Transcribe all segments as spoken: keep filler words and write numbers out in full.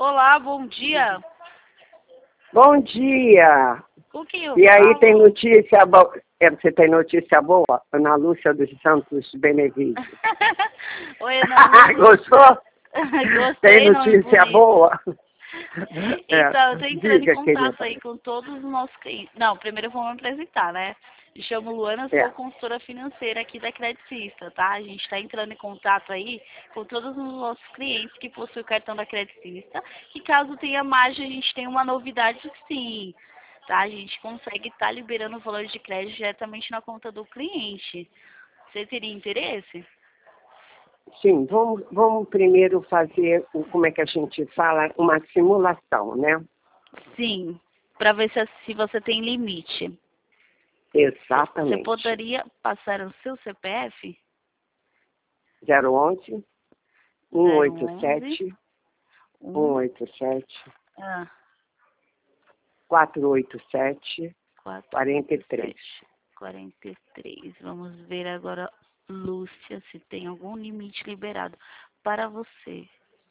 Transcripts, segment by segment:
Olá, bom dia. Bom dia. O que eu E aí falo? tem notícia boa? É, você tem notícia boa? Ana Lúcia dos Santos Benevides. Oi, Ana Lúcia. Gostou? Gostei, Tem nome notícia bonito. boa? Então, eu tô É, entrando diga, em contato querida. aí com todos os nossos clientes. Não, primeiro eu vou me apresentar, né? Me chamo Luana, É. sou consultora financeira aqui da Credicista, tá? A gente está entrando em contato aí com todos os nossos clientes que possuem o cartão da Credicista, que caso tenha margem, a gente tem uma novidade sim, tá? A gente consegue estar liberando o valor de crédito diretamente na conta do cliente. Você teria interesse? Sim, vamos, vamos primeiro fazer, o, como é que a gente fala, uma simulação, né? Sim, para ver se, se você tem limite. Exatamente. Você poderia passar o seu C P F? zero onze, cento e oitenta e sete, um, cento e oitenta e sete, ah, quatrocentos e oitenta e sete, quatro, quarenta e três. quarenta e três. Vamos ver agora, Lúcia, se tem algum limite liberado para você.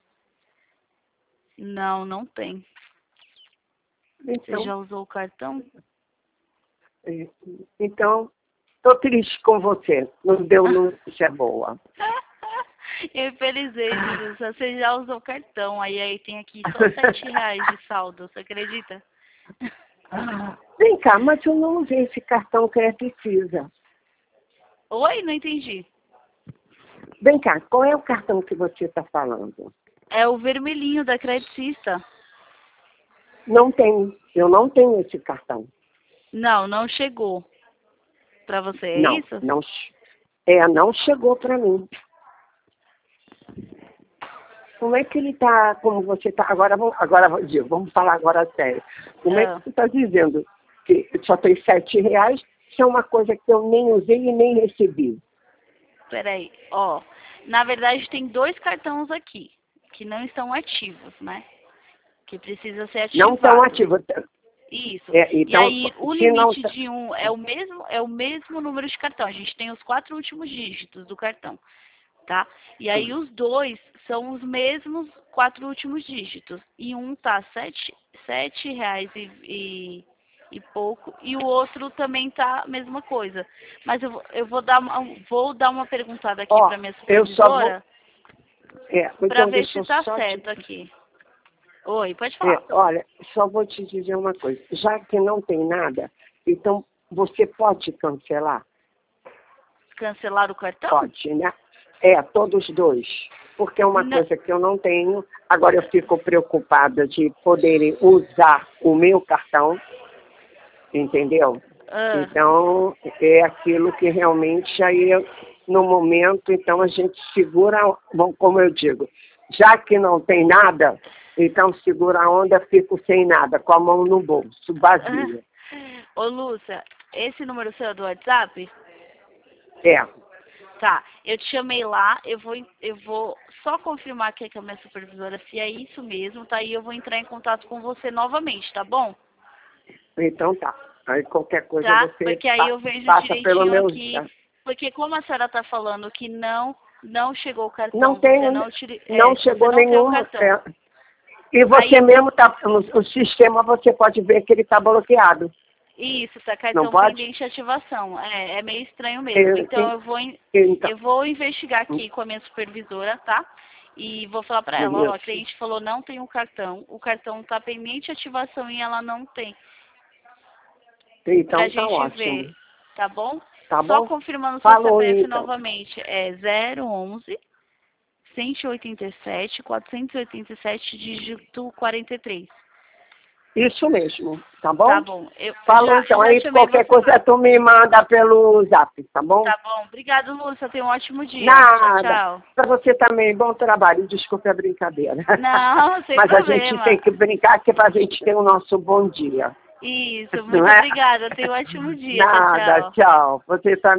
Não, não tem. Então, Você já usou o cartão? Então, estou triste com você. Não deu notícia boa. Infelizmente, Lúcia, você já usou o cartão. Aí, aí tem aqui só sete reais de saldo, você acredita? Vem cá, mas eu não usei esse cartão que é precisa. Oi, não entendi. Vem cá, qual é o cartão que você está falando? É o vermelhinho da Credicista. Não tenho. Eu não tenho esse cartão. Não, não chegou para você, é Não, isso? não, é, não chegou para mim. Como é que ele está, como você está, agora, vamos- agora Gil, vamos falar agora sério. Como é Ah. que você está dizendo que só tem sete reais, isso é uma coisa que eu nem usei e nem recebi? Peraí, ó. Na verdade, tem dois cartões aqui que não estão ativos, né? Que precisa ser ativado. Não estão ativos. Isso. É, E então, aí, o se não limite tá- de um é o mesmo é o mesmo número de cartão. A gente tem os quatro últimos dígitos do cartão, tá? E aí os dois são os mesmos quatro últimos dígitos. E um tá sete, sete reais e, e, e pouco, e o outro também tá a mesma coisa. Mas eu, vou- eu vou dar uma, vou dar uma perguntada aqui Ó, para minha eu só vou. supervisora É, para então ver deixa se eu tá só certo te, aqui. Oi, pode é, falar. olha, só vou te dizer uma coisa. Já que não tem nada, então você pode cancelar? Cancelar o cartão? Pode, né? É, todos dois. Porque é uma Não. coisa que eu não tenho. Agora eu fico preocupada de poderem usar o meu cartão, entendeu? Ah. Então, é aquilo que realmente aí, no momento, então a gente segura, bom, como eu digo, já que não tem nada, então segura a onda, fico sem nada, com a mão no bolso, vazia. Ô, Lúcia, esse número seu é do WhatsApp? É, Tá, eu te chamei lá, eu vou, eu vou só confirmar aqui com a minha supervisora se é isso mesmo, tá? E eu vou entrar em contato com você novamente, tá bom? então tá. Aí qualquer coisa Tá? você Porque aí pa- eu vejo passa pelo direitinho meu... aqui, porque como a senhora tá falando que não, não chegou o cartão, Não você tem, não, utili- não é, você chegou não tem o nenhuma... cartão. é. E Aí você eu mesmo tá, o, o sistema você pode ver que ele está bloqueado. Isso, tá Não cartão pode? pendente de ativação. É, é meio estranho mesmo. Eu, Então eu vou, in- então, eu vou investigar aqui com a minha supervisora, tá? E vou falar pra ela, ó, a beleza. cliente falou não tem o cartão, o cartão tá pendente de ativação e ela não tem. Pra Então tá gente ótimo. ver, tá bom? Tá Só bom? confirmando o seu Falou C P F então. novamente, é zero onze, cento e oitenta e sete, quatrocentos e oitenta e sete, dígito quarenta e três. Isso mesmo, tá bom? Tá bom. Eu Falou já, eu então. já Aí chamei qualquer você. coisa tu me manda pelo zap, tá bom? Tá bom. Obrigada, Lúcia. Tenha um ótimo dia. Nada. Tchau, tchau. Pra você também, bom trabalho. Desculpe a brincadeira. Não, sem Mas problema. a gente tem que brincar que é pra gente ter o nosso bom dia. Isso, Não muito é? obrigada. Tenha um ótimo dia. Tchau, Nada, tchau. tchau. Você também.